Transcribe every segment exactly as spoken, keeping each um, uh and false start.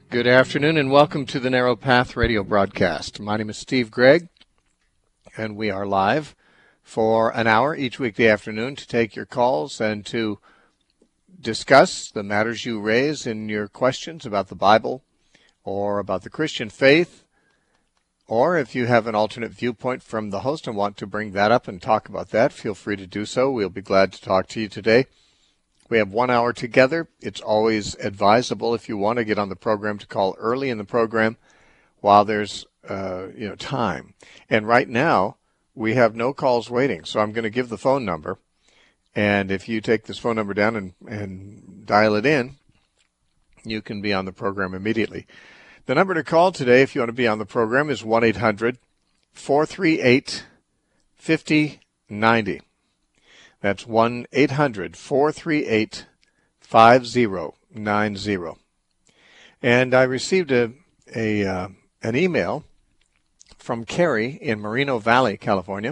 Good afternoon and welcome to the Narrow Path radio broadcast. My name is Steve Gregg, and we are live for an hour each weekday afternoon to take your calls and to discuss the matters you raise in your questions about the Bible or about the Christian faith, or if you have an alternate viewpoint from the host and want to bring that up and talk about that, feel free to do so. We'll be glad to talk to you today. We have one hour together. It's always advisable if you want to get on the program to call early in the program while there's uh, you know time. And right now, we have no calls waiting, so I'm going to give the phone number. And if you take this phone number down and, and dial it in, you can be on the program immediately. The number to call today, if you want to be on the program, is one eight hundred, four three eight, five zero nine zero. That's one eight hundred, four three eight, five zero nine zero. And I received a, a uh, an email from Carrie in Moreno Valley, California.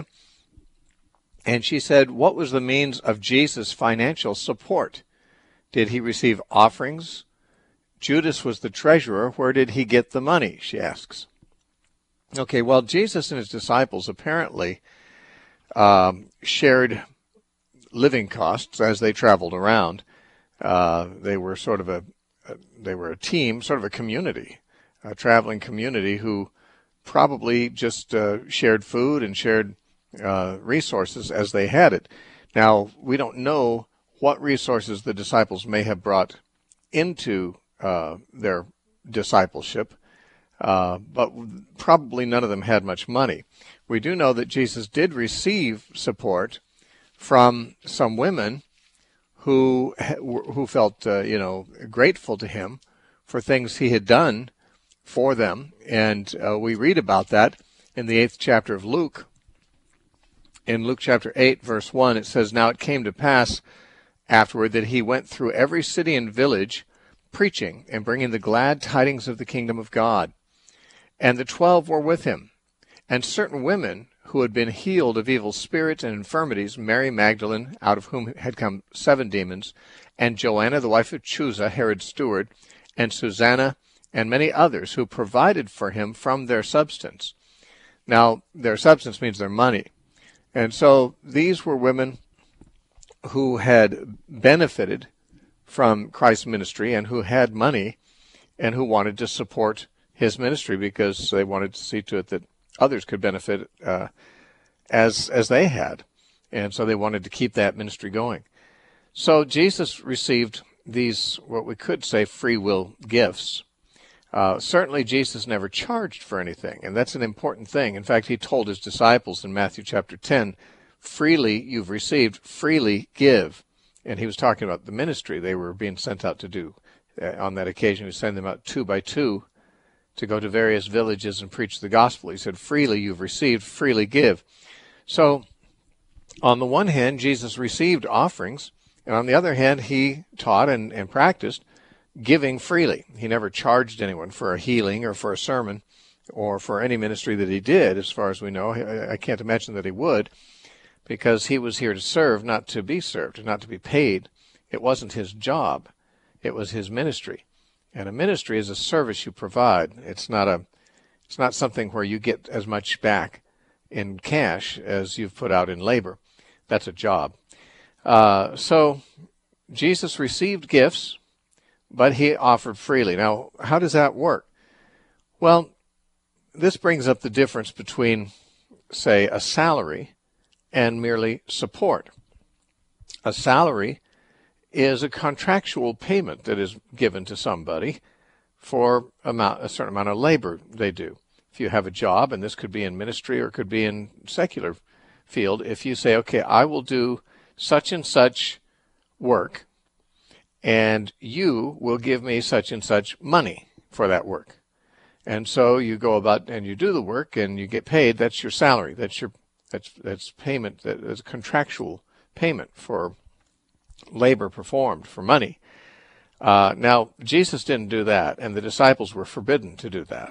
And she said, what was the means of Jesus' financial support? Did he receive offerings? Judas was the treasurer. Where did he get the money? She asks. Okay, well, Jesus and his disciples apparently um, shared living costs as they traveled around. Uh, they were sort of a, a, they were a team, sort of a community, a traveling community who probably just uh, shared food and shared uh, resources as they had it. Now, we don't know what resources the disciples may have brought into uh, their discipleship, uh, but probably none of them had much money. We do know that Jesus did receive support from some women who who felt, uh, you know, grateful to him for things he had done for them. And uh, we read about that in the eighth chapter of Luke. In Luke chapter eight, verse one, it says, Now it came to pass afterward that he went through every city and village, preaching and bringing the glad tidings of the kingdom of God. And the twelve were with him, and certain women who had been healed of evil spirits and infirmities, Mary Magdalene, out of whom had come seven demons, and Joanna, the wife of Chuza, Herod's steward, and Susanna, and many others who provided for him from their substance. Now, their substance means their money. And so these were women who had benefited from Christ's ministry and who had money and who wanted to support his ministry because they wanted to see to it that others could benefit uh, as as they had. And so they wanted to keep that ministry going. So Jesus received these, what we could say, free will gifts. Uh, certainly Jesus never charged for anything, and that's an important thing. In fact, he told his disciples in Matthew chapter ten, freely you've received, freely give. And he was talking about the ministry they were being sent out to do. Uh, on that occasion, he was sending them out two by two to go to various villages and preach the gospel. He said, freely you've received, freely give. So, on the one hand, Jesus received offerings, and on the other hand, he taught and, and practiced giving freely. He never charged anyone for a healing or for a sermon or for any ministry that he did, as far as we know. I, I can't imagine that he would, because he was here to serve, not to be served, not to be paid. It wasn't his job. It was his ministry. And a ministry is a service you provide. It's not a, it's not something where you get as much back in cash as you've put out in labor. That's a job. Uh, so Jesus received gifts, but he offered freely. Now, how does that work? Well, this brings up the difference between, say, a salary and merely support. A salary is a contractual payment that is given to somebody for amount, a certain amount of labor they do. If you have a job, and this could be in ministry or it could be in secular field, if you say, okay, I will do such and such work, and you will give me such and such money for that work. And so you go about and you do the work and you get paid. That's your salary. That's your that's that's payment. That's contractual payment for labor performed, for money. Uh, now, Jesus didn't do that, and the disciples were forbidden to do that.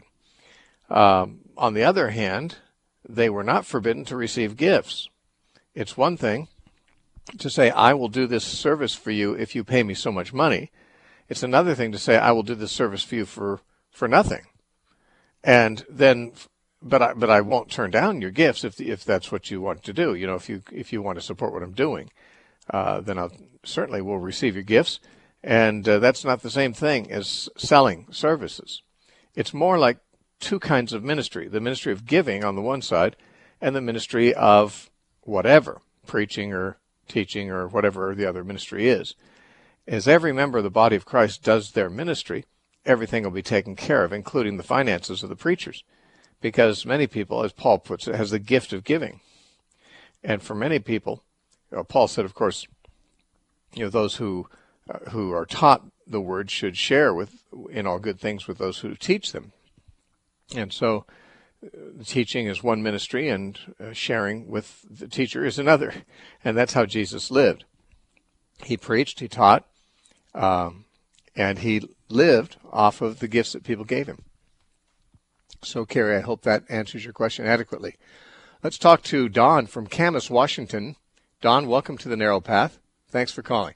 Um, on the other hand, they were not forbidden to receive gifts. It's one thing to say, I will do this service for you if you pay me so much money. It's another thing to say, I will do this service for you for for nothing. And then, but I, but I won't turn down your gifts if if that's what you want to do. You know, if you if you want to support what I'm doing, uh, then I certainly will receive your gifts. And uh, that's not the same thing as selling services. It's more like two kinds of ministry: the ministry of giving on the one side, and the ministry of whatever, preaching or teaching or whatever the other ministry is. As every member of the body of Christ does their ministry, everything will be taken care of, including the finances of the preachers. Because many people, as Paul puts it, has the gift of giving. And for many people, you know, Paul said, of course, you know, those who uh, who are taught the word should share with in all good things with those who teach them. And so uh, teaching is one ministry, and uh, sharing with the teacher is another. And that's how Jesus lived. He preached, he taught, um, and he lived off of the gifts that people gave him. So, Carrie, I hope that answers your question adequately. Let's talk to Don from Camas, Washington. Don, welcome to the Narrow Path. Thanks for calling.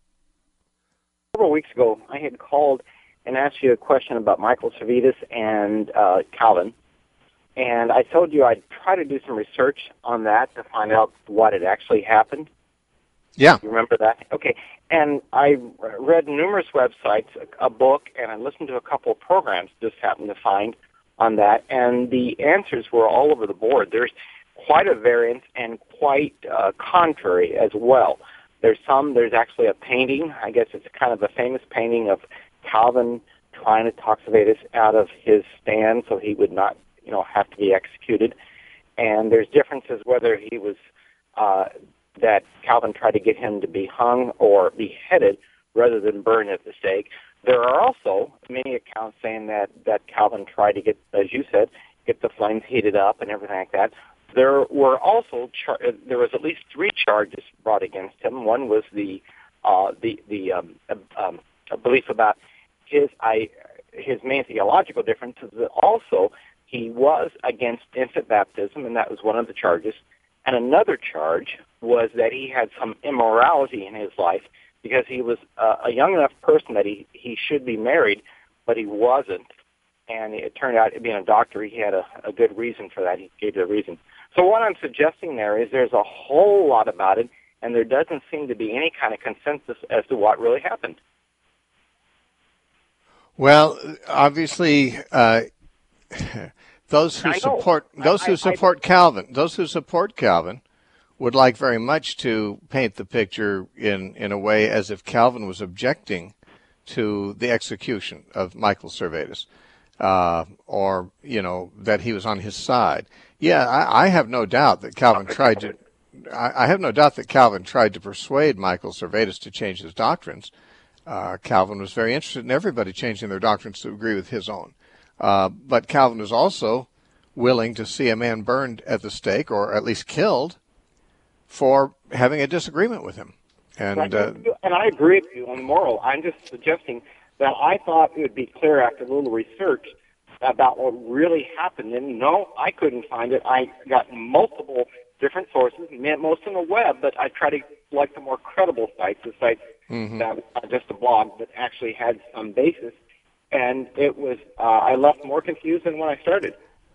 Several weeks ago, I had called and asked you a question about Michael Servetus and uh, Calvin. And I told you I'd try to do some research on that to find out what had actually happened. Yeah. You remember that? Okay. And I read numerous websites, a book, and I listened to a couple of programs, just happened to find on that, and the answers were all over the board. There's quite a variance and quite uh, contrary as well. There's some, there's actually a painting, I guess it's kind of a famous painting of Calvin trying to talk Servetus out of his stand so he would not, you know, have to be executed. And there's differences whether he was, uh, that Calvin tried to get him to be hung or beheaded rather than burned at the stake. There are also many accounts saying that, that Calvin tried to get, as you said, get the flames heated up and everything like that. There were also char- there was at least three charges brought against him. One was the uh, the the um, um, belief about his I his main theological difference is that also he was against infant baptism, and that was one of the charges. And another charge was that he had some immorality in his life because he was uh, a young enough person that he, he should be married, but he wasn't. And it turned out, being a doctor, he had a, a good reason for that. He gave the reason. So what I'm suggesting there is there's a whole lot about it, and there doesn't seem to be any kind of consensus as to what really happened. Well, obviously, uh, those who support those who support I, I, Calvin, those who support Calvin, would like very much to paint the picture in in a way as if Calvin was objecting to the execution of Michael Servetus, uh, or you know that he was on his side. Yeah, I, I have no doubt that Calvin tried to. I, I have no doubt that Calvin tried to persuade Michael Servetus to change his doctrines. Uh, Calvin was very interested in everybody changing their doctrines to agree with his own. Uh, but Calvin was also willing to see a man burned at the stake, or at least killed, for having a disagreement with him. And uh, and I agree with you on moral. I'm just suggesting that I thought it would be clear after a little research about what really happened. And no, I couldn't find it. I got multiple different sources, most on the web, but I tried to select the more credible sites, the sites mm-hmm. that was not just a blog, but actually had some basis. And it was, uh, I left more confused than when I started.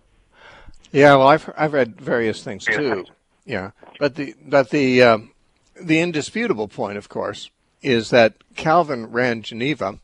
Yeah, well, I've I've read various things too. Yeah, but the but the uh, the indisputable point, of course, is that Calvin ran Geneva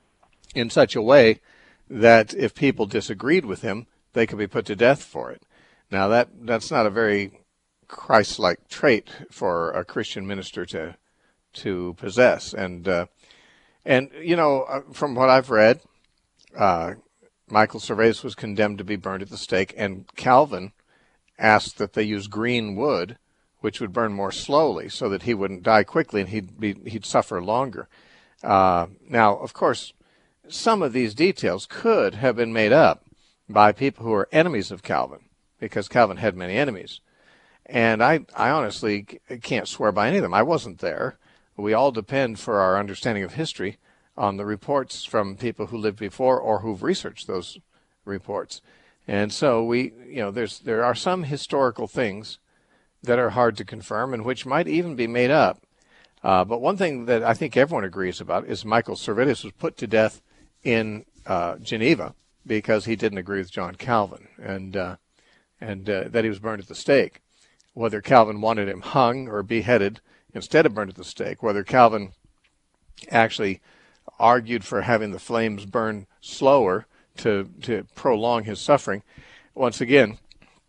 in such a way that if people disagreed with him, they could be put to death for it. Now that that's not a very Christ-like trait for a Christian minister to to possess, and uh, and you know, from what I've read, uh, Michael Servetus was condemned to be burned at the stake, and Calvin asked that they use green wood, which would burn more slowly, so that he wouldn't die quickly and he'd be he'd suffer longer. Uh, now, of course, some of these details could have been made up by people who are enemies of Calvin, because Calvin had many enemies. And I, I honestly can't swear by any of them. I wasn't there. We all depend for our understanding of history on the reports from people who lived before or who've researched those reports. And so we, you know, there's there are some historical things that are hard to confirm and which might even be made up. Uh, but one thing that I think everyone agrees about is Michael Servetus was put to death in uh, Geneva because he didn't agree with John Calvin, and uh, and uh, that he was burned at the stake. Whether Calvin wanted him hung or beheaded instead of burned at the stake, whether Calvin actually argued for having the flames burn slower to to prolong his suffering. Once again,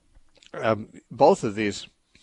um, both of these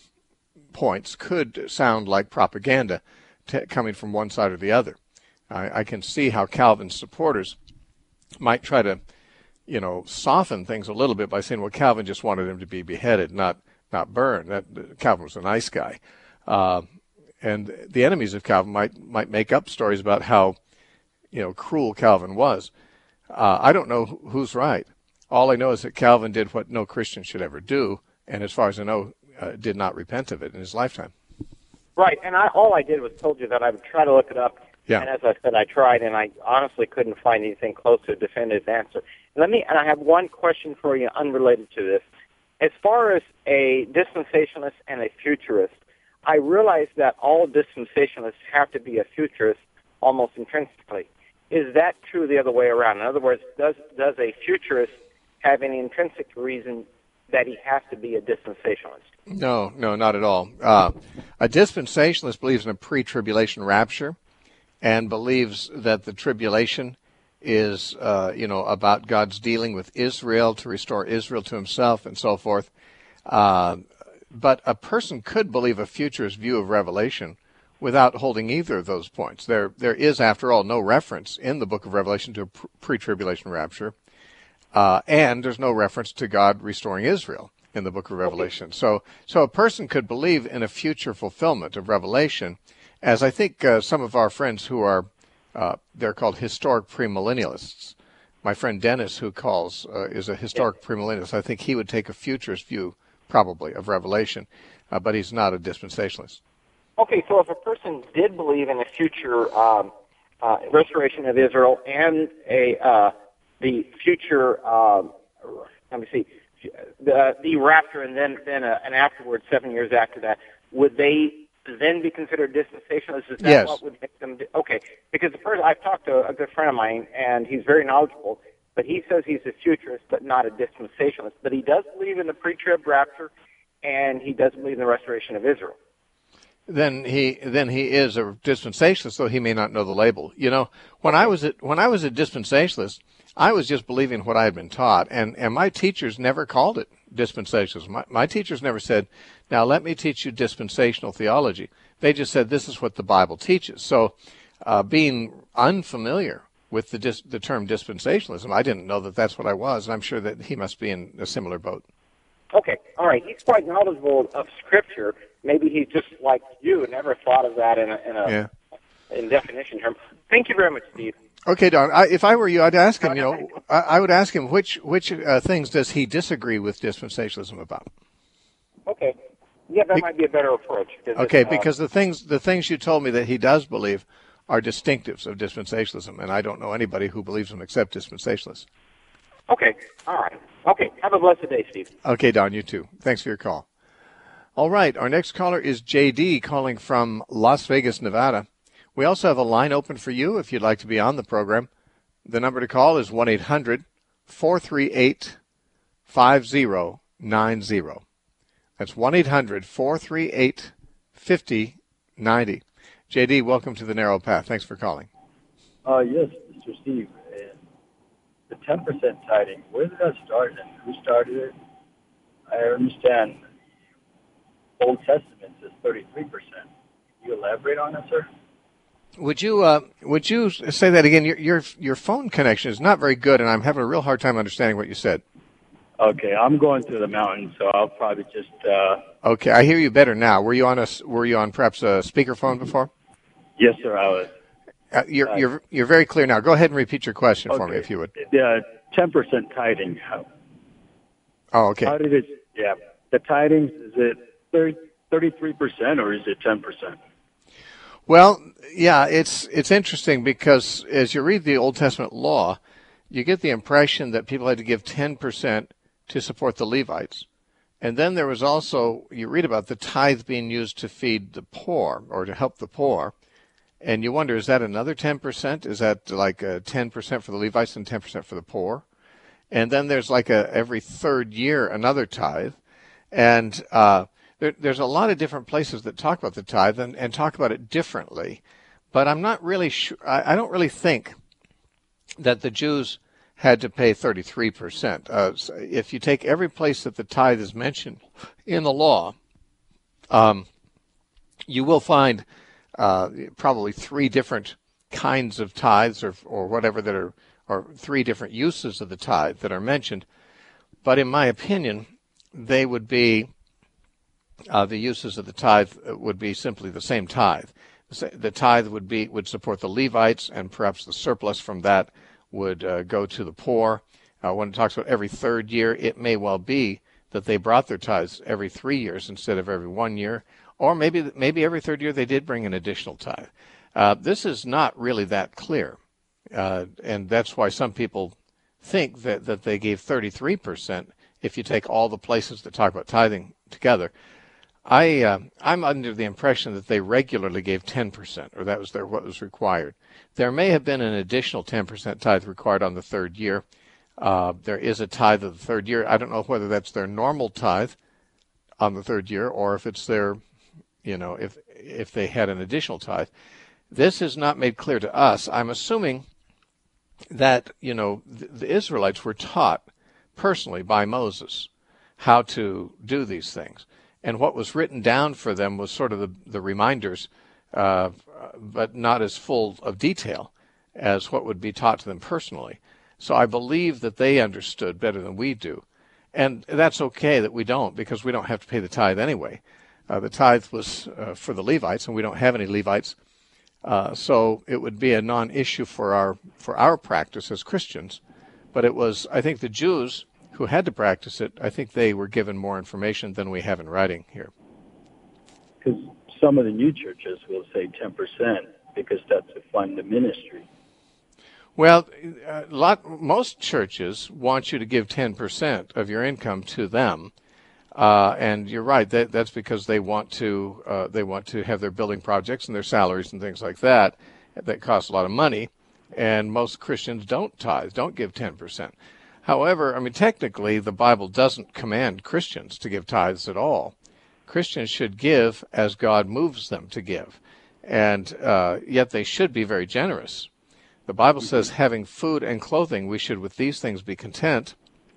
points could sound like propaganda t- coming from one side or the other. I, I can see how Calvin's supporters might try to, you know, soften things a little bit by saying, well, Calvin just wanted him to be beheaded, not not burned. That uh, Calvin was a nice guy. Uh, and the enemies of Calvin might might make up stories about how, you know, cruel Calvin was. Uh, I don't know who's right. All I know is that Calvin did what no Christian should ever do, and as far as I know, uh, did not repent of it in his lifetime. Right, and I, all I did was told you that I would try to look it up. Yeah. And as I said, I tried, and I honestly couldn't find anything close to a definitive answer. Let me, and I have one question for you unrelated to this. As far as a dispensationalist and a futurist, I realize that all dispensationalists have to be a futurist almost intrinsically. Is that true the other way around? In other words, does does a futurist have any intrinsic reason that he has to be a dispensationalist? No, no, not at all. Uh, a dispensationalist believes in a pre-tribulation rapture and believes that the tribulation is, uh, you know, about God's dealing with Israel to restore Israel to himself and so forth. Uh, but a person could believe a futurist view of Revelation without holding either of those points. There, there is, after all, no reference in the book of Revelation to a pre-tribulation rapture, uh, and there's no reference to God restoring Israel in the book of Revelation. So, so a person could believe in a future fulfillment of Revelation, as I think uh, some of our friends who are, uh, they're called historic premillennialists. My friend Dennis, who calls, uh, is a historic premillennialist. I think he would take a futurist view, probably, of Revelation, uh, but he's not a dispensationalist. Okay, so if a person did believe in a future um, uh, restoration of Israel and a uh, the future, um, let me see, the the rapture, and then then uh, and afterwards, seven years after that, would they then be considered dispensationalists? Is that yes. what would make them? Okay, because the first I've talked to a good friend of mine, and he's very knowledgeable, but he says he's a futurist, but not a dispensationalist. But he does believe in the pre-trib rapture, and he does believe in the restoration of Israel. Then he then he is a dispensationalist, though he may not know the label. You know, when I was at, when I was a dispensationalist, I was just believing what I had been taught, and, and my teachers never called it dispensationalism. My, my teachers never said, now let me teach you dispensational theology. They just said, this is what the Bible teaches. So uh, being unfamiliar with the dis, the term dispensationalism, I didn't know that that's what I was, and I'm sure that he must be in a similar boat. Okay, all right. He's quite knowledgeable of Scripture. Maybe he's just like you, never thought of that in a, in a yeah. in definition term. Thank you very much, Steve. Okay, Don. I, if I were you, I'd ask him. You know, I, I would ask him which which uh, things does he disagree with dispensationalism about? Okay, yeah, that Be- might be a better approach. Okay, uh, because the things the things you told me that he does believe are distinctives of dispensationalism, and I don't know anybody who believes them except dispensationalists. Okay, all right. Okay, have a blessed day, Steve. Okay, Don, you too. Thanks for your call. All right, our next caller is J D calling from Las Vegas, Nevada. We also have a line open for you if you'd like to be on the program. The number to call is one eight hundred four three eight five zero nine zero. That's one eight hundred four three eight five zero nine zero. J D, welcome to the Narrow Path. Thanks for calling. Uh, yes, Mister Steve. Uh, the ten percent tithing, where did that start and who started it? I understand the Old Testament says thirty-three percent. Can you elaborate on that, sir? Would you uh, would you say that again? Your, your your phone connection is not very good, and I'm having a real hard time understanding what you said. Okay, I'm going through the mountains, so I'll probably just. Uh... Okay, I hear you better now. Were you on a Were you on perhaps a speakerphone before? Yes, sir, I was. Uh, you're uh, you're you're very clear now. Go ahead and repeat your question okay. for me, if you would. Yeah, ten percent tithing. How, oh, okay. How did it? Yeah, the tithings, is it thirty-three percent or is it ten percent? Well, yeah, it's it's interesting because as you read the Old Testament law, you get the impression that people had to give ten percent to support the Levites. And then there was also, you read about the tithe being used to feed the poor or to help the poor. And you wonder, is that another ten percent? Is that like uh, ten percent for the Levites and ten percent for the poor? And then there's like a every third year another tithe. And uh, there, there's a lot of different places that talk about the tithe and, and talk about it differently. But I'm not really sure. I, I don't really think that the Jews had to pay thirty-three percent. Uh, so if you take every place that the tithe is mentioned in the law, um, you will find uh, probably three different kinds of tithes or, or whatever that are, or three different uses of the tithe that are mentioned. But in my opinion, they would be, uh, the uses of the tithe would be simply the same tithe. The tithe would be would support the Levites, and perhaps the surplus from that would uh, go to the poor. Uh, when it talks about every third year, it may well be that they brought their tithes every three years instead of every one year, or maybe maybe every third year they did bring an additional tithe. Uh, this is not really that clear, uh, and that's why some people think that, that they gave thirty-three percent if you take all the places that talk about tithing together. I, uh, I'm under the impression that they regularly gave ten percent, or that was their, what was required. There may have been an additional ten percent tithe required on the third year. Uh, there is a tithe of the third year. I don't know whether that's their normal tithe on the third year, or if it's their, you know, if if they had an additional tithe. This is not made clear to us. I'm assuming that, you know, the, the Israelites were taught personally by Moses how to do these things. And what was written down for them was sort of the, the reminders, uh, but not as full of detail as what would be taught to them personally. So I believe that they understood better than we do. And that's okay that we don't, because we don't have to pay the tithe anyway. Uh, the tithe was uh, for the Levites, and we don't have any Levites. Uh, so it would be a non-issue for our for our practice as Christians. But it was, I think, the Jews who had to practice it. I think they were given more information than we have in writing here. Because some of the new churches will say ten percent because that's to fund the ministry. Well, a lot, most churches want you to give ten percent of your income to them. Uh, and you're right, that, that's because they want to uh, they want to have their building projects and their salaries and things like that that cost a lot of money. And most Christians don't tithe, don't give ten percent. However, I mean, technically, the Bible doesn't command Christians to give tithes at all. Christians should give as God moves them to give, and uh, yet they should be very generous. The Bible says, having food and clothing, we should with these things be content,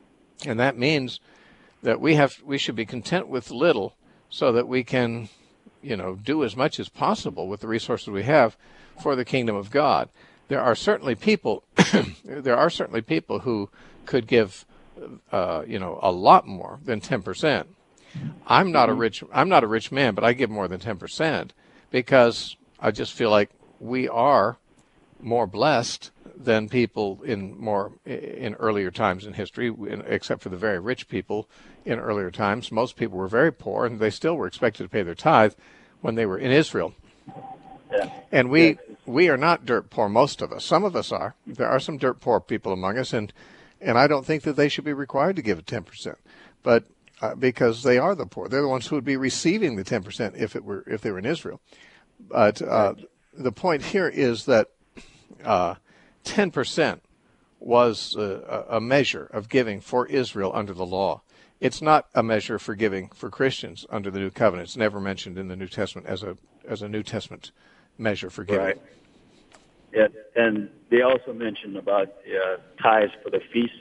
and that means that we have we should be content with little, so that we can, you know, do as much as possible with the resources we have for the kingdom of God. There are certainly people, there are certainly people who could give, uh, you know, a lot more than ten percent. I'm not a rich, I'm not a rich man, but I give more than ten percent because I just feel like we are more blessed than people in more in earlier times in history, except for the very rich people in earlier times. Most people were very poor, and they still were expected to pay their tithe when they were in Israel. Yeah. And we we are not dirt poor, most of us. Some of us are. There are some dirt poor people among us, and and I don't think that they should be required to give a ten percent. But uh, because they are the poor, they're the ones who would be receiving the ten percent if it were if they were in Israel. But uh, the point here is that uh, ten percent was a, a measure of giving for Israel under the law. It's not a measure for giving for Christians under the New Covenant. It's never mentioned in the New Testament as a as a New Testament measure for giving. Right. Yeah, and they also mentioned about uh, tithes for the feasts.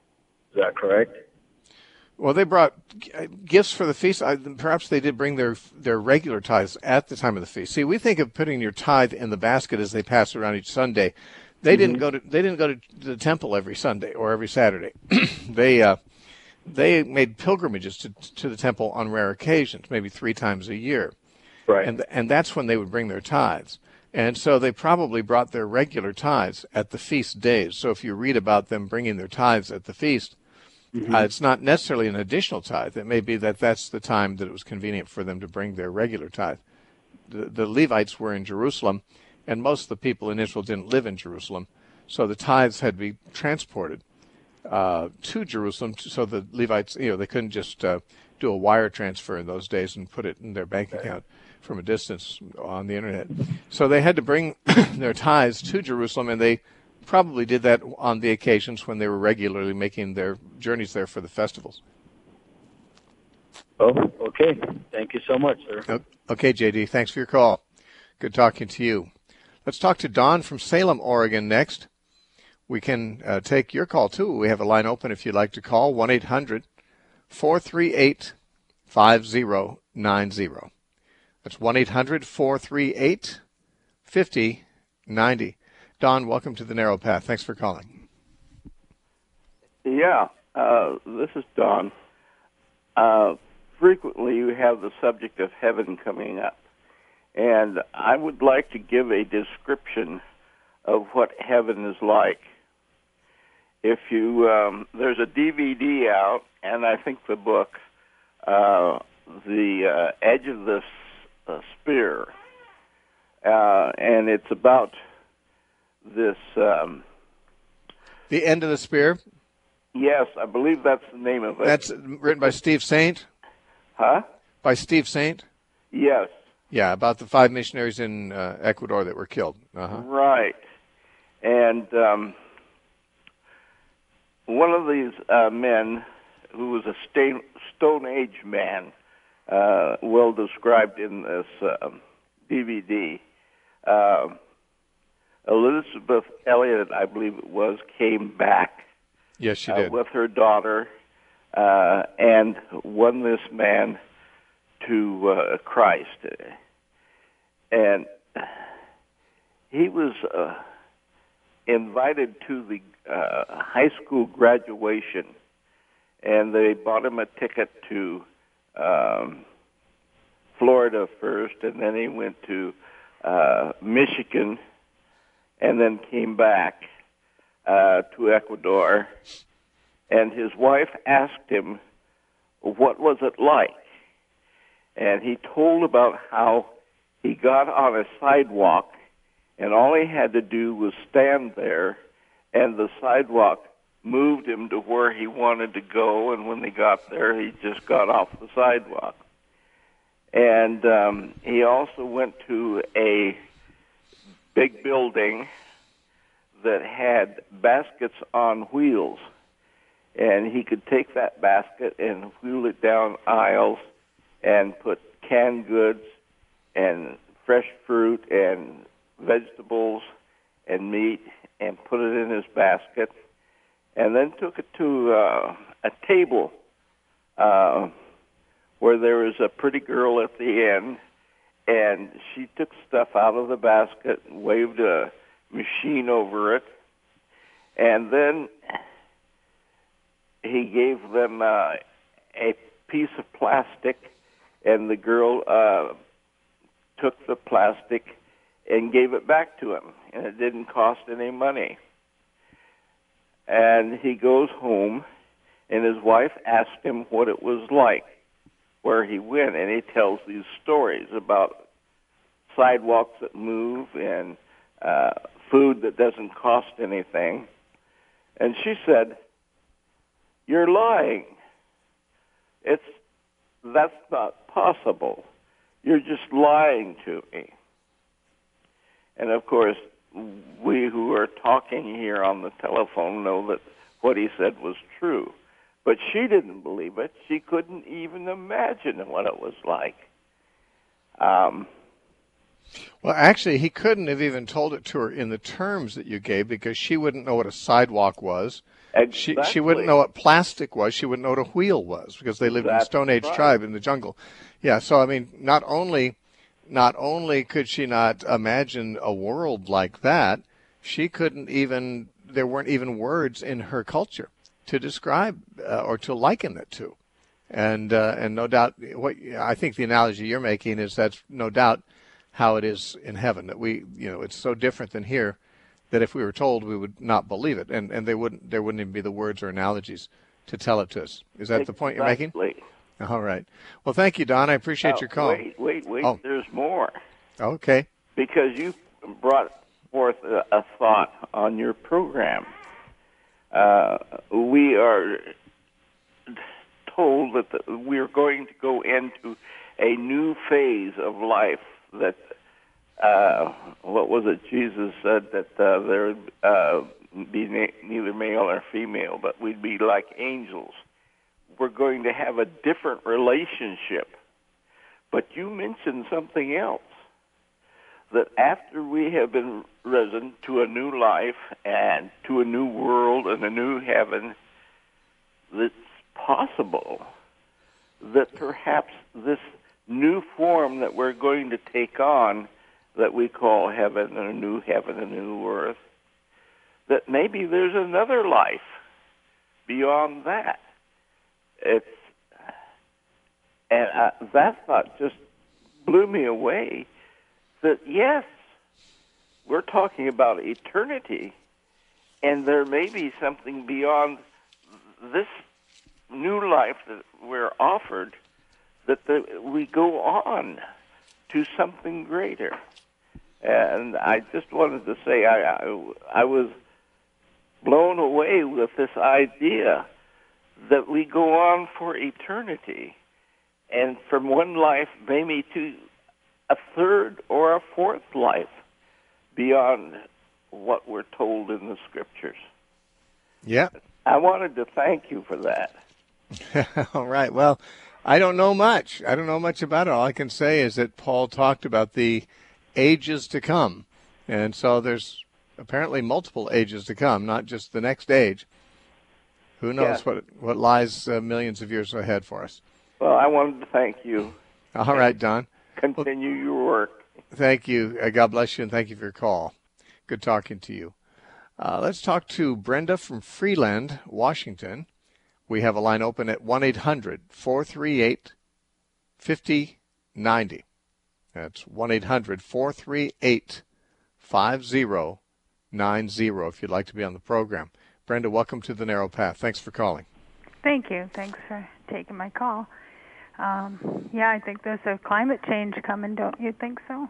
Is that correct? Well, they brought gifts for the feast. I, perhaps they did bring their their regular tithes at the time of the feast. See, we think of putting your tithe in the basket as they pass around each Sunday. They mm-hmm. didn't go to they didn't go to the temple every Sunday or every Saturday. they uh, they made pilgrimages to to the temple on rare occasions, maybe three times a year. Right. And and that's when they would bring their tithes. And so they probably brought their regular tithes at the feast days. So if you read about them bringing their tithes at the feast, mm-hmm. uh, it's not necessarily an additional tithe. It may be that that's the time that it was convenient for them to bring their regular tithe. The, the Levites were in Jerusalem, and most of the people in Israel didn't live in Jerusalem. So the tithes had to be transported uh, to Jerusalem. So the Levites, you know, they couldn't just uh, do a wire transfer in those days and put it in their bank account from a distance on the internet. So they had to bring their tithes to Jerusalem, and they probably did that on the occasions when they were regularly making their journeys there for the festivals. Oh, okay. Thank you so much, sir. Okay, J D, thanks for your call. Good talking to you. Let's talk to Don from Salem, Oregon next. We can uh, take your call, too. We have a line open if you'd like to call, one eight hundred four three eight five zero nine zero. That's one eight hundred four three eight five zero nine zero. Don, welcome to the Narrow Path. Thanks for calling. Yeah, uh, this is Don. Uh, frequently you have the subject of heaven coming up, and I would like to give a description of what heaven is like. If you, um, there's a D V D out, and I think the book, uh, The uh, Edge of the uh, Spear, uh, and it's about this... Um, The End of the Spear? Yes, I believe that's the name of it. That's written by Steve Saint? Huh? By Steve Saint? Yes. Yeah, about the five missionaries in uh, Ecuador that were killed. Uh-huh. Right. And um, one of these uh, men, who was a sta- Stone Age man, uh, well described in this uh, D V D, uh, Elizabeth Elliot, I believe it was, came back. Yes, she uh, did. with her daughter, uh, and won this man to uh, Christ. And he was uh, invited to the uh, high school graduation, and they bought him a ticket to um, Florida first, and then he went to uh, Michigan, and then came back uh, to Ecuador. And his wife asked him, what was it like? And he told about how he got on a sidewalk, and all he had to do was stand there, and the sidewalk moved him to where he wanted to go, and when they got there, he just got off the sidewalk. And um, he also went to a big building that had baskets on wheels, and he could take that basket and wheel it down aisles and put canned goods and fresh fruit and vegetables and meat and put it in his basket, and then took it to uh, a table uh, where there was a pretty girl at the end, and she took stuff out of the basket, waved a machine over it, and then he gave them uh, a piece of plastic, and the girl uh, took the plastic and gave it back to him, and it didn't cost any money. And he goes home, and his wife asked him what it was like where he went, and he tells these stories about sidewalks that move and uh, food that doesn't cost anything. And she said, "You're lying. It's that's not possible. You're just lying to me." And of course, we who are talking here on the telephone know that what he said was true. But she didn't believe it. She couldn't even imagine what it was like. Um, well, actually, he couldn't have even told it to her in the terms that you gave, because she wouldn't know what a sidewalk was. exactly. She she wouldn't know what plastic was. She wouldn't know what a wheel was, because they lived That's in Stone Age right. tribe in the jungle. Yeah, so I mean, not only not only could she not imagine a world like that, she couldn't even. There weren't even words in her culture to describe uh, or to liken it to, and uh, and no doubt, what I think the analogy you're making is that's no doubt how it is in heaven. That we, you know, it's so different than here that if we were told, we would not believe it, and and they wouldn't. There wouldn't even be the words or analogies to tell it to us. Is that exactly. the point you're making? Exactly. All right. Well, thank you, Don. I appreciate Oh, your call. Wait, wait, wait. Oh. There's more. Okay. Because you brought forth a, a thought on your program. Uh, we are told that the, we're going to go into a new phase of life that uh, what was it? Jesus said that uh, there would uh, be ne- neither male nor female, but we'd be like angels. We're going to have a different relationship. But you mentioned something else, that after we have been risen to a new life and to a new world and a new heaven, it's possible that perhaps this new form that we're going to take on, that we call heaven and a new heaven and a new earth, that maybe there's another life beyond that. It's and I, that thought just blew me away. That yes, we're talking about eternity, and there may be something beyond this new life that we're offered, that the, we go on to something greater. And I just wanted to say I, I, I was blown away with this idea that we go on for eternity, and from one life maybe to a third or a fourth life beyond what we're told in the Scriptures. Yeah. I wanted to thank you for that. All right. Well, I don't know much. I don't know much about it. All I can say is that Paul talked about the ages to come. And so there's apparently multiple ages to come, not just the next age. Who knows Yeah. what what lies uh, millions of years ahead for us. Well, I wanted to thank you. All right, Don. Continue well, your work. Thank you. Uh, God bless you, and thank you for your call. Good talking to you. Uh, let's talk to Brenda from Freeland, Washington. We have a line open at one eight hundred four three eight five zero nine zero. That's one eight hundred four three eight five zero nine zero if you'd like to be on the program. Brenda, welcome to The Narrow Path. Thanks for calling. Thank you. Thanks for taking my call. Um, yeah, I think there's a climate change coming, don't you think so?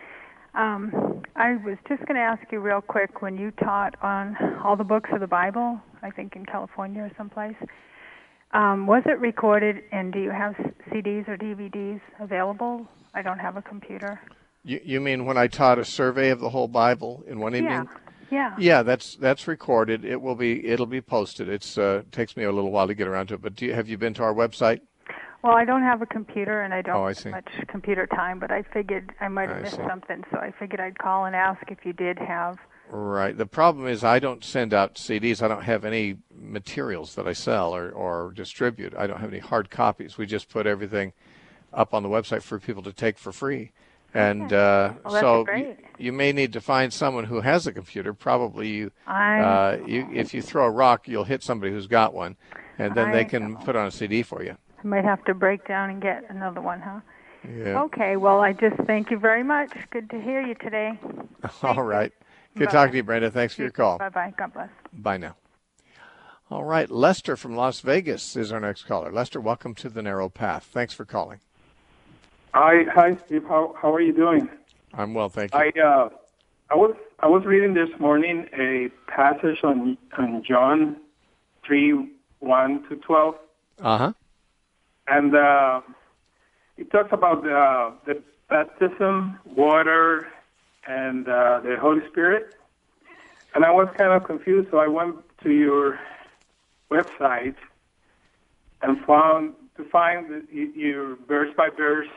Um, I was just going to ask you real quick, when you taught on all the books of the Bible, I think in California or someplace, um, was it recorded, and do you have C Ds or D V Ds available? I don't have a computer. You, you mean when I taught a survey of the whole Bible in one evening? Yeah. Yeah. Yeah, that's that's recorded. It will be it'll be posted. It's uh, takes me a little while to get around to it. But do you, have you been to our website? Well, I don't have a computer, and I don't oh, I have see. much computer time, but I figured I might have I missed see. something, so I figured I'd call and ask if you did have. Right. The problem is I don't send out C Ds. I don't have any materials that I sell or, or distribute. I don't have any hard copies. We just put everything up on the website for people to take for free. And uh, well, that's so great. you, you may need to find someone who has a computer. Probably you, I, uh, you, if you throw a rock, you'll hit somebody who's got one, and then I they can know. put on a C D for you. I might have to break down and get another one, huh? Yeah. Okay, well, I just thank you very much. Good to hear you today. All right. Good Bye-bye. talking to you, Brenda. Thanks for your call. Bye-bye. God bless. Bye now. All right. Lester from Las Vegas is our next caller. Lester, welcome to The Narrow Path. Thanks for calling. Hi, hi, Steve. How how are you doing? I'm well, thank you. I uh, I was I was reading this morning a passage on on John three one to twelve, Uh-huh. and uh, it talks about the the baptism, water, and uh, the Holy Spirit. And I was kind of confused, so I went to your website and found to find the, your verse by verse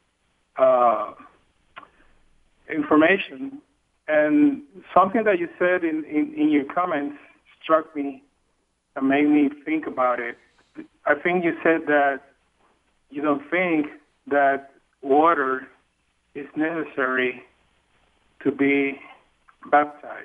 uh, information. And something that you said in, in, in your comments struck me and made me think about it. I think you said that you don't think that water is necessary to be baptized.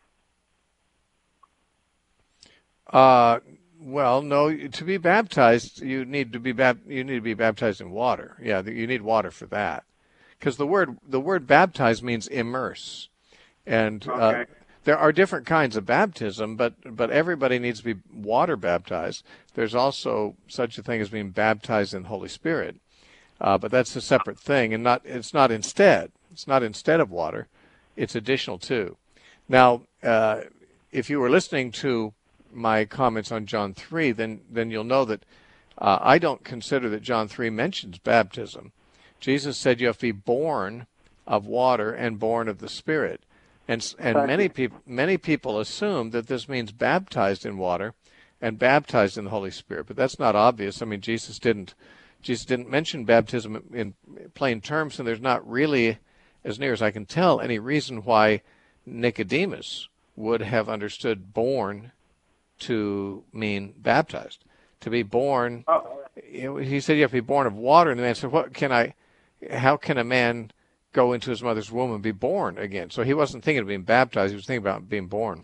Uh, well, no. To be baptized, you need to be bap- You need to be baptized in water. Yeah, you need water for that, because the word the word baptize means immerse, and uh, Okay. there are different kinds of baptism, but but everybody needs to be water baptized. There's also such a thing as being baptized in the Holy Spirit, uh, but that's a separate thing, and not it's not instead. It's not instead of water. It's additional to. Now, uh, if you were listening to my comments on John three, then then you'll know that uh, I don't consider that John three mentions baptism. Jesus said you have to be born of water and born of the Spirit. And and Exactly. many people many people assume that this means baptized in water and baptized in the Holy Spirit, but that's not obvious. I mean, Jesus didn't Jesus didn't mention baptism in plain terms, and there's not really, as near as I can tell, any reason why Nicodemus would have understood born to mean baptized. To be born, Oh, he said you have to be born of water, and the man said, "What can I? How can a man go into his mother's womb and be born again?" So he wasn't thinking of being baptized; he was thinking about being born.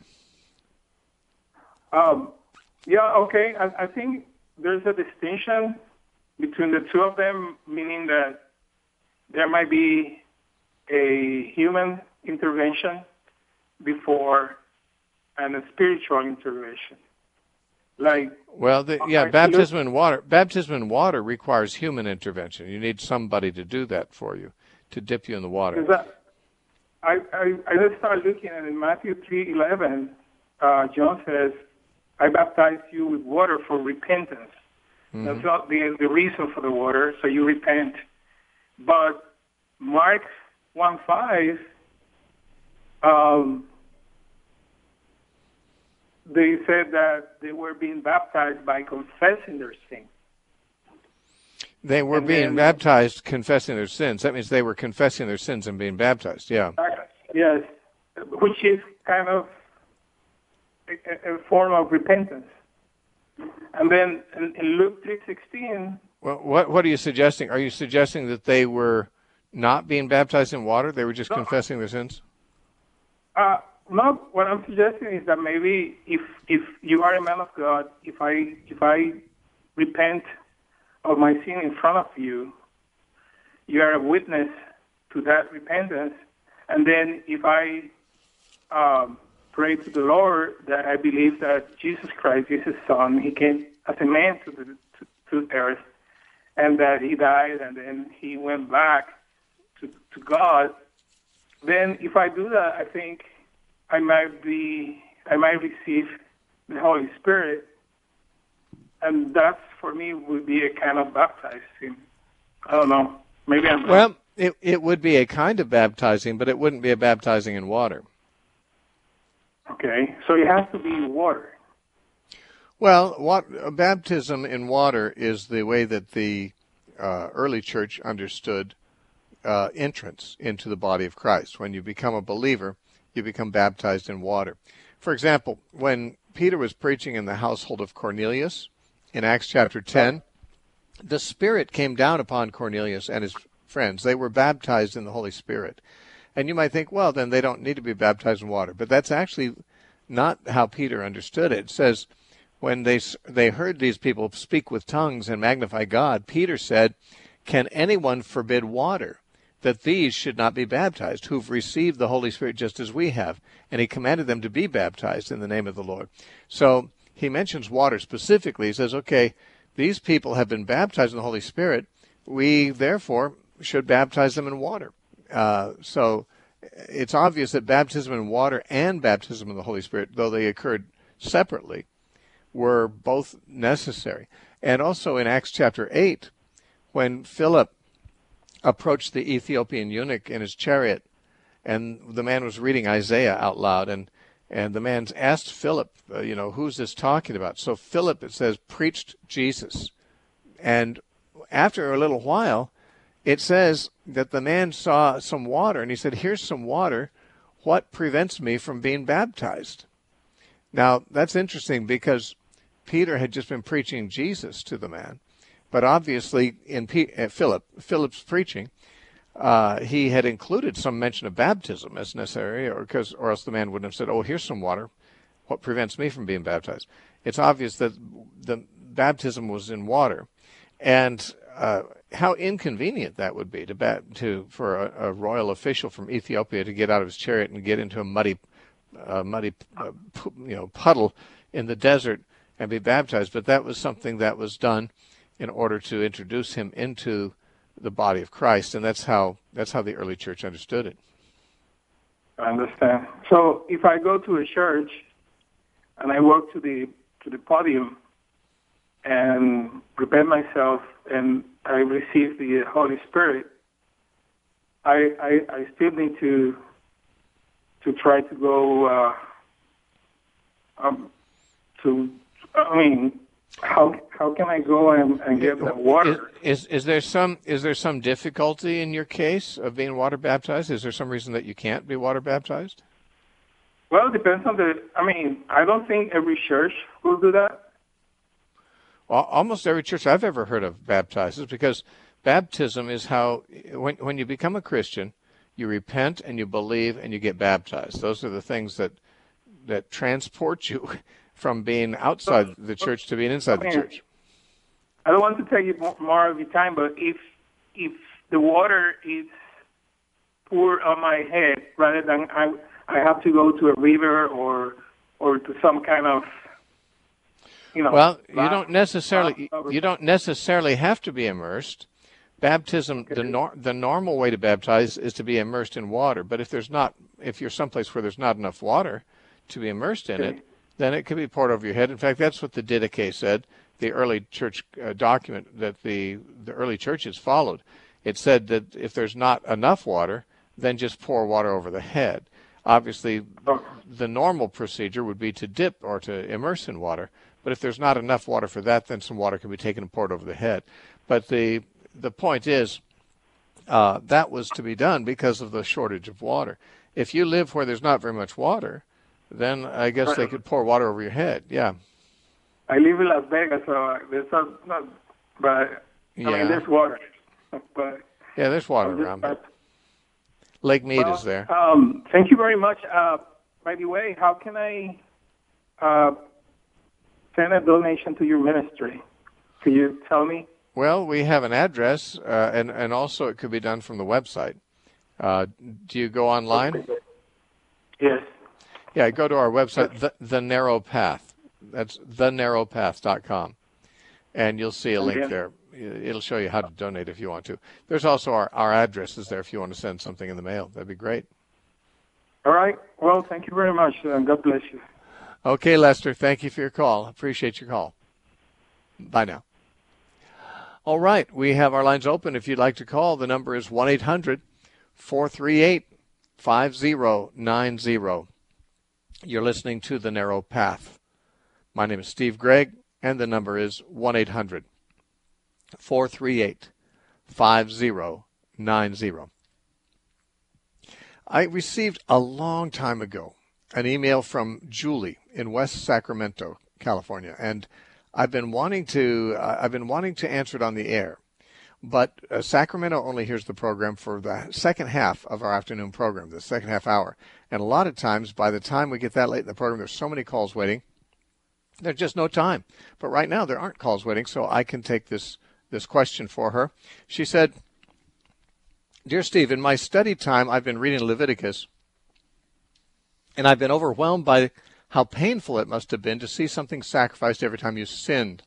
um, yeah, okay. I, I think there's a distinction between the two of them, meaning that there might be a human intervention before and a spiritual intervention. Like, Well, the, yeah, I- baptism in water. Baptism in water requires human intervention. You need somebody to do that for you, to dip you in the water. is that I, I, I just started looking at it in Matthew three eleven. Uh, John says, "I baptize you with water for repentance." Mm-hmm. That's not the the reason for the water, so you repent. But Mark one five, um, they said that they were being baptized by confessing their sin. They were And being then- baptized, confessing their sins. That means they were confessing their sins and being baptized. Yeah. Yes, which is kind of a, a form of repentance. And then in, in Luke three sixteen, Well, what what are you suggesting? Are you suggesting that they were not being baptized in water? They were just No. confessing their sins? uh, no, what I'm suggesting is that maybe if if you are a man of God, if I if I repent of my sin in front of you, you are a witness to that repentance. And then if I um, pray to the Lord that I believe that Jesus Christ is His Son, He came as a man to the to, to earth, and that He died and then He went back to, to God, then if I do that, I think I might be I might receive the Holy Spirit, and that for me would be a kind of baptizing. I don't know. Maybe I'm wrong. Well, it it would be a kind of baptizing, but it wouldn't be a baptizing in water. Okay, so it has to be water. Well, what baptism in water is the way that the uh, early church understood uh, entrance into the body of Christ. When you become a believer, you become baptized in water. For example, when Peter was preaching in the household of Cornelius in Acts chapter ten, the Spirit came down upon Cornelius and his friends. They were baptized in the Holy Spirit. And you might think, well, then they don't need to be baptized in water. But that's actually not how Peter understood it. It says, when they they heard these people speak with tongues and magnify God, Peter said, "Can anyone forbid water, that these should not be baptized, who've received the Holy Spirit just as we have?" And he commanded them to be baptized in the name of the Lord. So he mentions water specifically. He says, okay, these people have been baptized in the Holy Spirit. We, therefore, should baptize them in water. Uh, so it's obvious that baptism in water and baptism in the Holy Spirit, though they occurred separately, were both necessary. And also in Acts chapter eight, when Philip approached the Ethiopian eunuch in his chariot, and the man was reading Isaiah out loud, and, and the man asked Philip, uh, you know, who's this talking about? So Philip, it says, preached Jesus. And after a little while, it says that the man saw some water, and he said, here's some water. What prevents me from being baptized? Now, that's interesting because Peter had just been preaching Jesus to the man. But obviously, in P- uh, Philip, Philip's preaching, uh, he had included some mention of baptism as necessary, or, cause, or else the man wouldn't have said, oh, here's some water. What prevents me from being baptized? It's obvious that the baptism was in water. And uh, how inconvenient that would be to, ba- to for a, a royal official from Ethiopia to get out of his chariot and get into a muddy, uh, muddy, uh, pu- you know, puddle in the desert and be baptized. But that was something that was done in order to introduce him into the body of Christ, and that's how that's how the early church understood it. I understand. So if I go to a church and I walk to the to the podium and prepare myself and I receive the Holy Spirit, I, I, I still need to to try to go uh, um, to. I mean, how how can I go and, and get the water? Is, is is there some is there some difficulty in your case of being water baptized? Is there some reason that you can't be water baptized? Well, it depends on the. I mean, I don't think every church will do that. Well, almost every church I've ever heard of baptizes, because baptism is how, when when you become a Christian, you repent and you believe and you get baptized. Those are the things that that transport you from being outside the church to being inside the church. I don't want to take you more of your time, but if if the water is poured on my head rather than I I have to go to a river or or to some kind of you know. Well, you don't necessarily you don't necessarily have to be immersed. Baptism, the nor- the normal way to baptize is to be immersed in water. But if there's not, if you're someplace where there's not enough water to be immersed in it, then it could be poured over your head. In fact, that's what the Didache said, the early church uh, document that the the early churches followed. It said that if there's not enough water, then just pour water over the head. Obviously, the normal procedure would be to dip or to immerse in water. But if there's not enough water for that, then some water can be taken and poured over the head. But the the point is, uh, that was to be done because of the shortage of water. If you live where there's not very much water, then I guess right. they could pour water over your head. Yeah. I live in Las Vegas, so there's not, not but yeah. I mean, there's water. But yeah, there's water around. But Lake Mead well, is there. Um, thank you very much. Uh, by the way, how can I uh, send a donation to your ministry? Could you tell me? Well, we have an address, uh, and, and also it could be done from the website. Uh, do you go online? Yes. Yeah, go to our website, the, the Narrow Path. That's the narrow path dot com. And you'll see a link there. It'll show you how to donate if you want to. There's also our, our addresses there if you want to send something in the mail. That'd be great. All right. Well, thank you very much, and God bless you. Okay, Lester. Thank you for your call. Appreciate your call. Bye now. All right. We have our lines open. If you'd like to call, the number is one eight hundred four three eight five zero nine zero. You're listening to The Narrow Path. My name is Steve Gregg, and the number is one eight hundred four three eight five zero nine zero. I received a long time ago an email from Julie in West Sacramento, California, and I've been wanting to uh, I've been wanting to answer it on the air, but uh, Sacramento only hears the program for the second half of our afternoon program, the second half hour, and a lot of times by the time we get that late in the program, there's so many calls waiting, there's just no time. But right now there aren't calls waiting, so I can take this this question for her. She said, "Dear Steve, in my study time, I've been reading Leviticus, and I've been overwhelmed by how painful it must have been to see something sacrificed every time you sinned.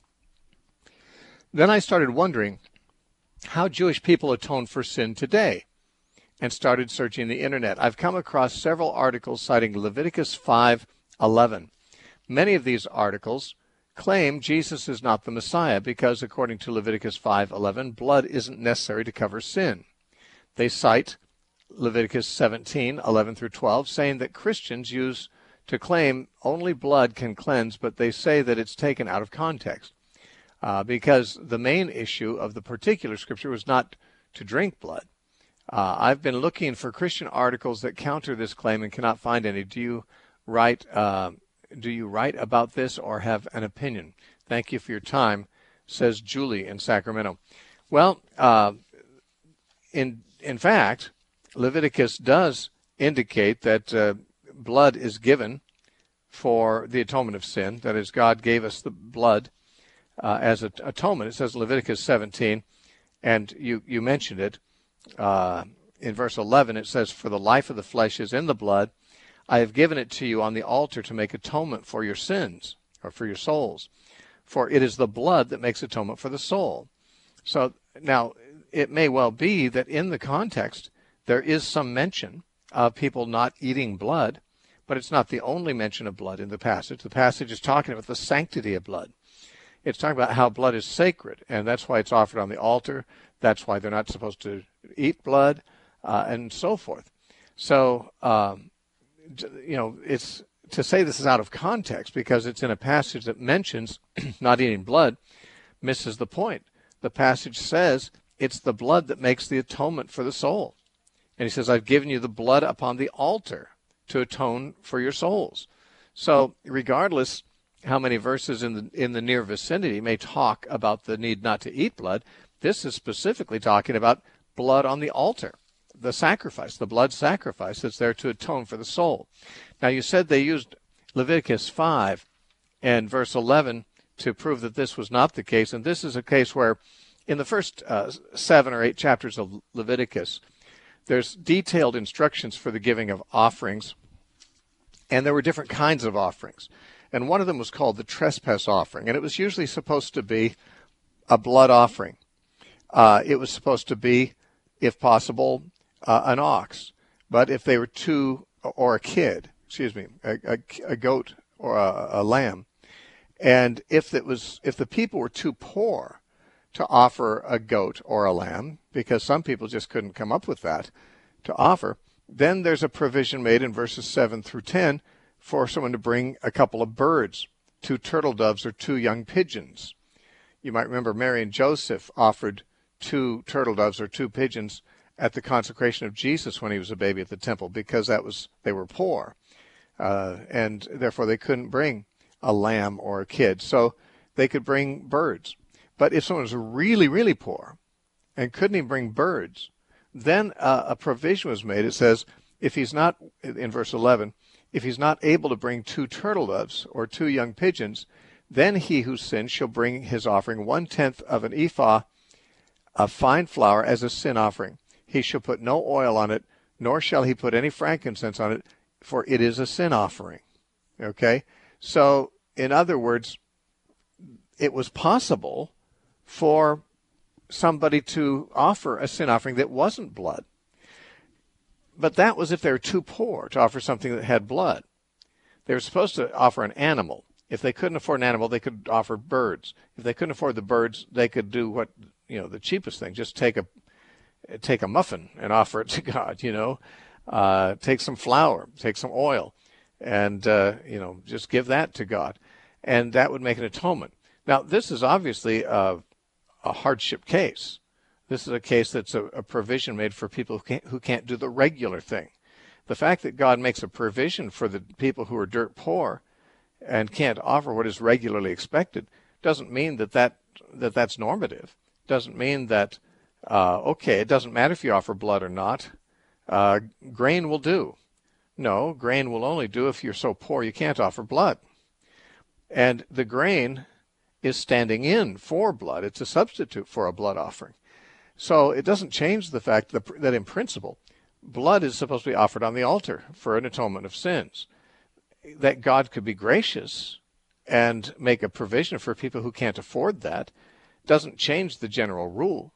Then I started wondering how Jewish people atone for sin today, and started searching the internet. I've come across several articles citing Leviticus five eleven. Many of these articles claim Jesus is not the Messiah because, according to Leviticus five eleven, blood isn't necessary to cover sin. They cite Leviticus seventeen eleven through twelve, saying that Christians use to claim only blood can cleanse, but they say that it's taken out of context uh, because the main issue of the particular scripture was not to drink blood. Uh, I've been looking for Christian articles that counter this claim and cannot find any. Do you write uh, do you write about this or have an opinion? Thank you for your time," says Julie in Sacramento. Well, uh, in in fact, Leviticus does indicate that uh, blood is given for the atonement of sin. That is, God gave us the blood uh, as an atonement. It says in Leviticus seventeen, and you, you mentioned it. Uh, in verse eleven, it says, "For the life of the flesh is in the blood. I have given it to you on the altar to make atonement for your sins," or for your souls. "For it is the blood that makes atonement for the soul." So now, it may well be that in the context, there is some mention of people not eating blood, but it's not the only mention of blood in the passage. The passage is talking about the sanctity of blood. It's talking about how blood is sacred, and that's why it's offered on the altar. That's why they're not supposed to eat blood. uh, and so forth. So, um, you know, it's to say this is out of context because it's in a passage that mentions not eating blood misses the point. The passage says it's the blood that makes the atonement for the soul. And he says, I've given you the blood upon the altar to atone for your souls. So regardless how many verses in the in the near vicinity may talk about the need not to eat blood, this is specifically talking about blood on the altar, the sacrifice, the blood sacrifice that's there to atone for the soul. Now, you said they used Leviticus five and verse eleven to prove that this was not the case, and this is a case where in the first uh, seven or eight chapters of Leviticus, there's detailed instructions for the giving of offerings, and there were different kinds of offerings. And one of them was called the trespass offering, and it was usually supposed to be a blood offering. Uh, it was supposed to be, if possible, uh, an ox. But if they were two, or a kid, excuse me, a, a, a goat or a, a lamb, and if it was, if the people were too poor to offer a goat or a lamb, because some people just couldn't come up with that to offer, then there's a provision made in verses seven through ten for someone to bring a couple of birds, two turtle doves or two young pigeons. You might remember Mary and Joseph offered two turtle doves or two pigeons at the consecration of Jesus when he was a baby at the temple, because that was they were poor, uh, and therefore they couldn't bring a lamb or a kid, so they could bring birds. But if someone was really, really poor and couldn't even bring birds, then uh, a provision was made. It says, if he's not, in verse eleven, if he's not able to bring two turtle doves or two young pigeons, then he who sins shall bring his offering one-tenth of an ephah of fine flour as a sin offering. He shall put no oil on it, nor shall he put any frankincense on it, for it is a sin offering. Okay? So, in other words, it was possible for somebody to offer a sin offering that wasn't blood. But that was if they were too poor to offer something that had blood. They were supposed to offer an animal. If they couldn't afford an animal, they could offer birds. If they couldn't afford the birds, they could do what, you know, the cheapest thing, just take a take a muffin and offer it to God, you know. Uh, take some flour, take some oil, and, uh, you know, just give that to God. And that would make an atonement. Now, this is obviously a, a hardship case. This is a case that's a, a provision made for people who can't, who can't do the regular thing. The fact that God makes a provision for the people who are dirt poor and can't offer what is regularly expected doesn't mean that, that, that that's normative. Doesn't mean that, uh, okay, it doesn't matter if you offer blood or not. Uh, grain will do. No, grain will only do if you're so poor you can't offer blood. And the grain is standing in for blood. It's a substitute for a blood offering. So it doesn't change the fact that, that in principle, blood is supposed to be offered on the altar for an atonement of sins. That God could be gracious and make a provision for people who can't afford that doesn't change the general rule.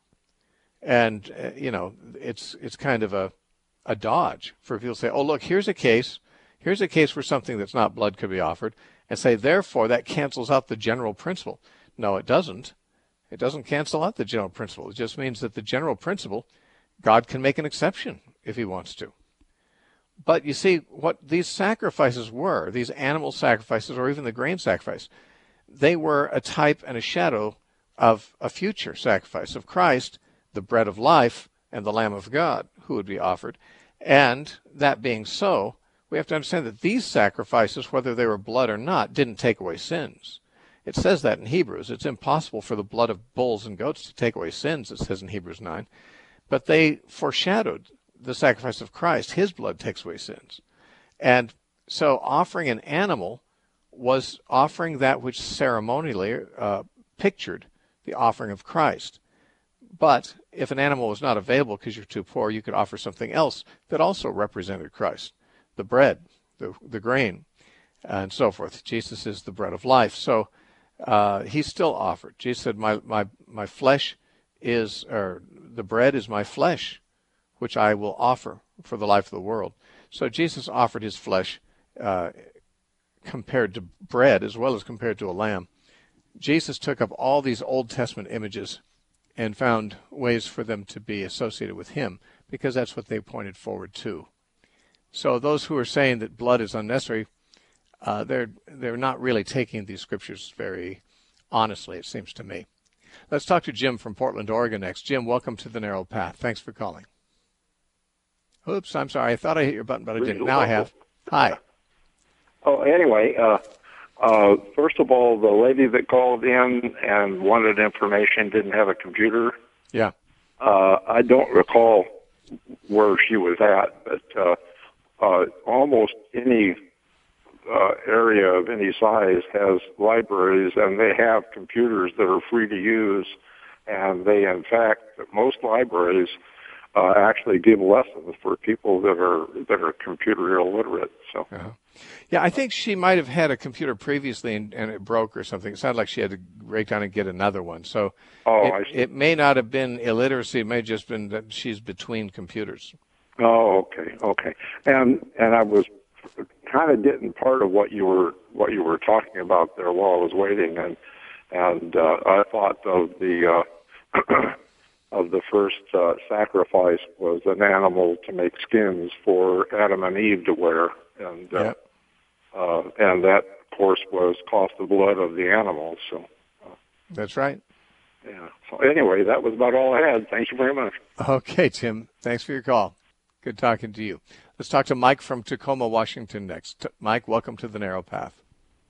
And, uh, you know, it's it's kind of a, a dodge for people to say, oh, look, here's a case. Here's a case where something that's not blood could be offered, and say, therefore, that cancels out the general principle. No, it doesn't. It doesn't cancel out the general principle. It just means that the general principle, God can make an exception if he wants to. But you see, what these sacrifices were, these animal sacrifices or even the grain sacrifice, they were a type and a shadow of a future sacrifice of Christ, the bread of life, and the Lamb of God who would be offered. And that being so, we have to understand that these sacrifices, whether they were blood or not, didn't take away sins. It says that in Hebrews. It's impossible for the blood of bulls and goats to take away sins, it says in Hebrews nine. But they foreshadowed the sacrifice of Christ. His blood takes away sins. And so offering an animal was offering that which ceremonially uh, pictured the offering of Christ. But if an animal was not available because you're too poor, you could offer something else that also represented Christ. The bread, the, the grain, and so forth. Jesus is the bread of life. So uh, he still offered. Jesus said, my, my, my flesh is, or the bread is my flesh, which I will offer for the life of the world. So Jesus offered his flesh uh, compared to bread as well as compared to a lamb. Jesus took up all these Old Testament images and found ways for them to be associated with him, because that's what they pointed forward to. So those who are saying that blood is unnecessary, uh, they're they're not really taking these scriptures very honestly, it seems to me. Let's talk to Jim from Portland, Oregon next. Jim, welcome to the Narrow Path. Thanks for calling. Oops, I'm sorry. I thought I hit your button, but I didn't. Now I have. Hi. Oh, anyway, uh, uh, first of all, the lady that called in and wanted information didn't have a computer. Yeah. Uh, I don't recall where she was at, but uh, uh, almost any uh, area of any size has libraries, and they have computers that are free to use. And they, in fact, most libraries uh, actually give lessons for people that are that are computer illiterate. So. Uh-huh. Yeah, I think she might have had a computer previously and, and it broke or something. It sounded like she had to break down and get another one. So oh, it, I see. it may not have been illiteracy. It may have just been that she's between computers. Oh, okay, okay. And and I was kind of getting part of what you were what you were talking about there while I was waiting, and and uh, I thought of the uh, of the first uh, sacrifice was an animal to make skins for Adam and Eve to wear. And uh, yep. uh, and that, of course, was cost of blood of the animals. So uh, that's right. Yeah. So anyway, that was about all I had. Thank you very much. Okay, Tim. Thanks for your call. Good talking to you. Let's talk to Mike from Tacoma, Washington next. Mike, welcome to the Narrow Path.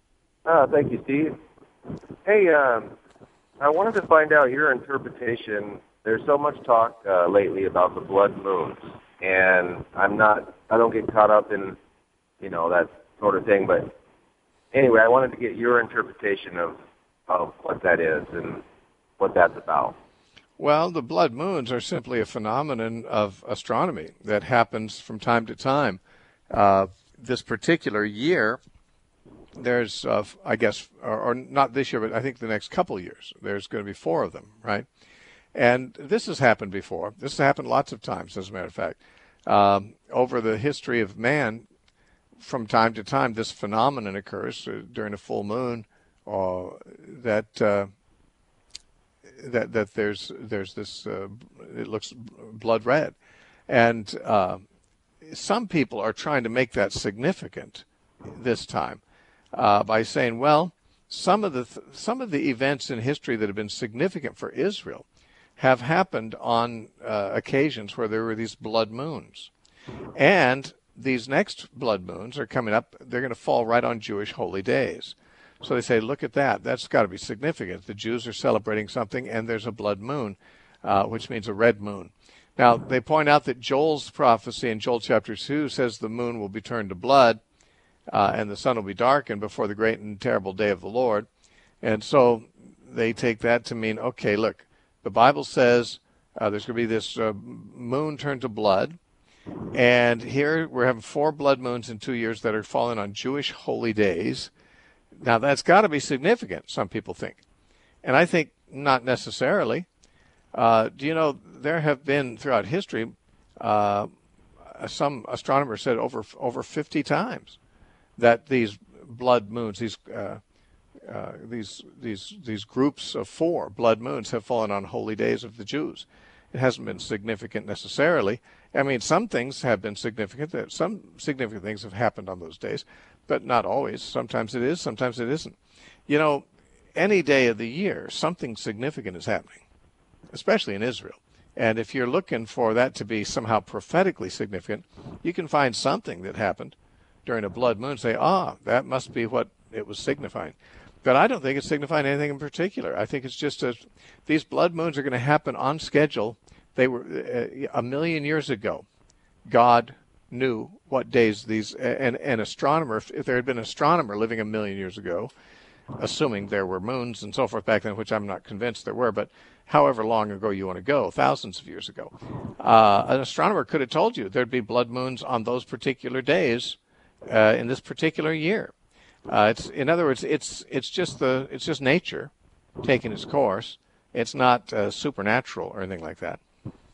Uh, thank you, Steve. Hey, um, I wanted to find out your interpretation. There's so much talk uh, lately about the blood moons, and I'm not. I don't get caught up in you know, that sort of thing. But anyway, I wanted to get your interpretation of, of what that is and what that's about. Well, the blood moons are simply a phenomenon of astronomy that happens from time to time. Uh, this particular year, there's, uh, I guess, or, or not this year, but I think the next couple of years, there's going to be four of them, right? And this has happened before. This has happened lots of times, as a matter of fact. Um, over the history of man, from time to time, this phenomenon occurs uh, during a full moon, uh, that uh, that that there's there's this uh, it looks blood red, and uh, some people are trying to make that significant this time uh, by saying, well, some of the th- some of the events in history that have been significant for Israel have happened on uh, occasions where there were these blood moons, and these next blood moons are coming up. They're going to fall right on Jewish holy days. So they say, look at that. That's got to be significant. The Jews are celebrating something, and there's a blood moon, uh, which means a red moon. Now, they point out that Joel's prophecy in Joel chapter two says the moon will be turned to blood, uh, and the sun will be darkened before the great and terrible day of the Lord. And so they take that to mean, okay, look, the Bible says uh, there's going to be this uh, moon turned to blood. And here we're having four blood moons in two years that are falling on Jewish holy days. Now, that's got to be significant, some people think. And I think not necessarily. Uh, do you know, there have been, throughout history, uh, some astronomers said over over fifty times that these blood moons, these uh, uh, these these these groups of four blood moons have fallen on holy days of the Jews. It hasn't been significant necessarily. I mean, some things have been significant. Some significant things have happened on those days, but not always. Sometimes it is, sometimes it isn't. You know, any day of the year, something significant is happening, especially in Israel. And if you're looking for that to be somehow prophetically significant, you can find something that happened during a blood moon and say, ah, that must be what it was signifying. But I don't think it's signifying anything in particular. I think it's just a, these blood moons are going to happen on schedule. They were uh, a million years ago. God knew what days these, and an astronomer, if, if there had been an astronomer living a million years ago, assuming there were moons and so forth back then, which I'm not convinced there were, but however long ago you want to go, thousands of years ago, uh, an astronomer could have told you there'd be blood moons on those particular days uh, in this particular year. Uh, it's, in other words, it's it's just the it's just nature taking its course. It's not uh, supernatural or anything like that.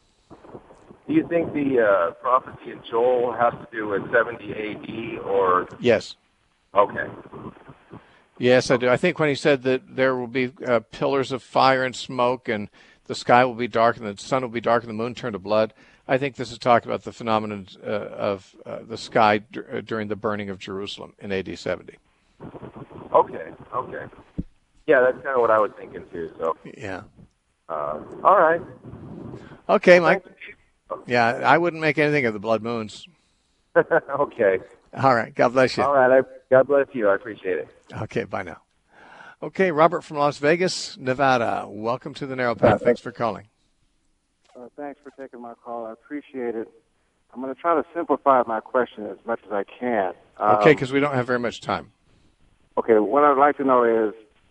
Do you think the uh, prophecy in Joel has to do with seventy A D or? Yes. Okay. Yes, I do. I think when he said that there will be uh, pillars of fire and smoke, and the sky will be dark, and the sun will be dark, and the moon turn to blood, I think this is talking about the phenomenon uh, of uh, the sky d- uh, during the burning of Jerusalem in A D seventy. Okay, okay. Yeah, that's kind of what I was thinking too. So. Yeah. Uh, all right. Okay, Mike. Yeah, I wouldn't make anything of the blood moons. Okay. All right. God bless you. All right. I, God bless you. I appreciate it. Okay, bye now. Okay, Robert from Las Vegas, Nevada. Welcome to the Narrow Path. Thanks for calling. Uh, thanks for taking my call. I appreciate it. I'm going to try to simplify my question as much as I can. Um, Okay, because we don't have very much time. Okay, what I'd like to know is,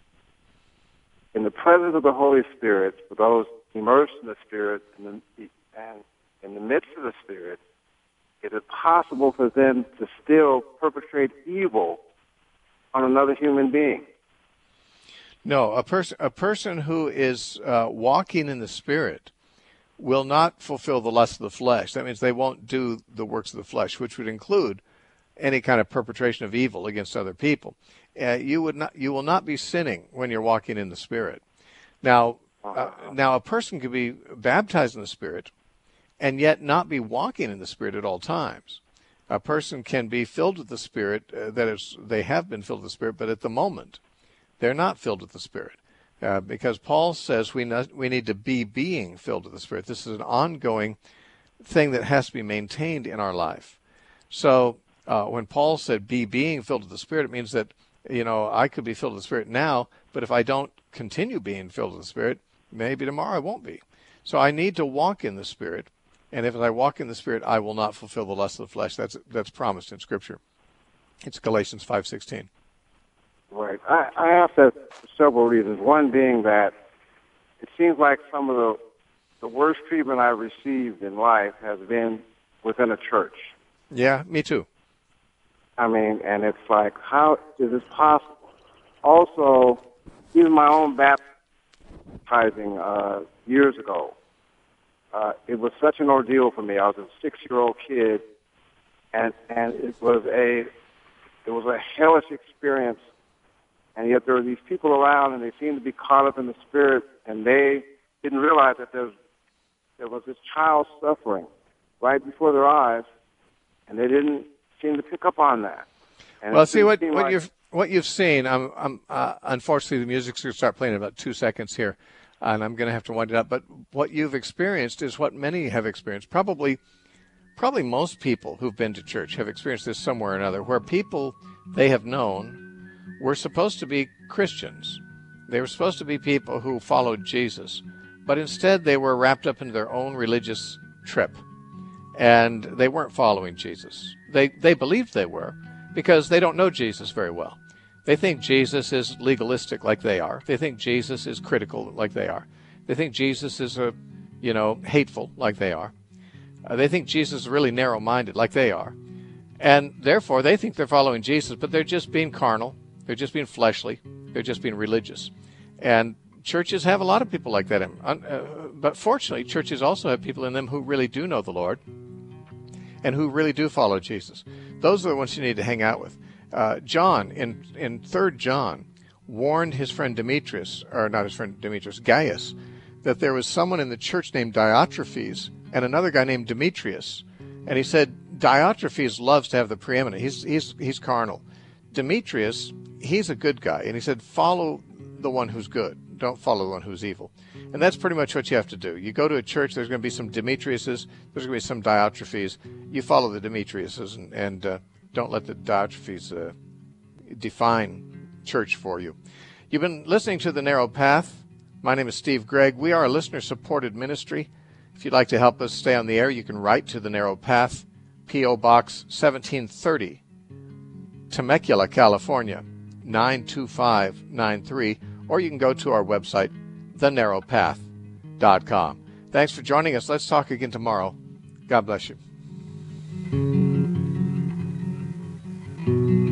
in the presence of the Holy Spirit, for those immersed in the Spirit and, the, and in the midst of the Spirit, is it possible for them to still perpetrate evil on another human being? No, a person a person who is uh, walking in the Spirit will not fulfill the lust of the flesh. That means they won't do the works of the flesh, which would include any kind of perpetration of evil against other people. Uh, you would not, you will not be sinning when you're walking in the Spirit. Now, uh, now a person could be baptized in the Spirit and yet not be walking in the Spirit at all times. A person can be filled with the Spirit, uh, that is, they have been filled with the Spirit, but at the moment, they're not filled with the Spirit. Uh, because Paul says we not, we need to be being filled with the Spirit. This is an ongoing thing that has to be maintained in our life. So uh, when Paul said be being filled with the Spirit, it means that, you know, I could be filled with the Spirit now, but if I don't continue being filled with the Spirit, maybe tomorrow I won't be. So I need to walk in the Spirit, and if I walk in the Spirit, I will not fulfill the lust of the flesh. That's that's promised in Scripture. It's Galatians five sixteen. Right. I, I ask that for several reasons. One being that it seems like some of the the worst treatment I've received in life has been within a church. Yeah, me too. I mean, and it's like, how is this possible? Also, even my own baptizing uh, years ago, uh, it was such an ordeal for me. I was a six-year-old kid, and and it was a it was a hellish experience. And yet there were these people around, and they seemed to be caught up in the Spirit, and they didn't realize that there was, there was this child suffering right before their eyes, and they didn't seem to pick up on that. And well, see, what, what like, you've what you've seen, I'm, I'm, uh, unfortunately, the music's going to start playing in about two seconds here, and I'm going to have to wind it up. But what you've experienced is what many have experienced. Probably, probably most people who've been to church have experienced this somewhere or another, where people they have known were supposed to be Christians. They were supposed to be people who followed Jesus, but instead they were wrapped up in their own religious trip, and they weren't following Jesus. They they believed they were, because they don't know Jesus very well. They think Jesus is legalistic like they are. They think Jesus is critical like they are. They think Jesus is a, you know, hateful like they are. Uh, they think Jesus is really narrow-minded like they are. And therefore, they think they're following Jesus, but they're just being carnal. They're just being fleshly. They're just being religious. And churches have a lot of people like that. In, uh, but fortunately, churches also have people in them who really do know the Lord and who really do follow Jesus. Those are the ones you need to hang out with. Uh, John, in, in Third John, warned his friend Demetrius, or not his friend Demetrius, Gaius, that there was someone in the church named Diotrephes and another guy named Demetrius. And he said, Diotrephes loves to have the preeminent. He's, he's, he's carnal. Demetrius, he's a good guy. And he said, follow the one who's good. Don't follow the one who's evil. And that's pretty much what you have to do. You go to a church, there's going to be some Demetriuses, there's going to be some Diotrephes. You follow the Demetriuses and, and uh, don't let the Diotrephes uh, define church for you. You've been listening to The Narrow Path. My name is Steve Gregg. We are a listener-supported ministry. If you'd like to help us stay on the air, you can write to The Narrow Path, P O. Box seventeen thirty, Temecula, California, nine two five nine three, or you can go to our website, the narrow path dot com. Thanks for joining us. Let's talk again tomorrow. God bless you.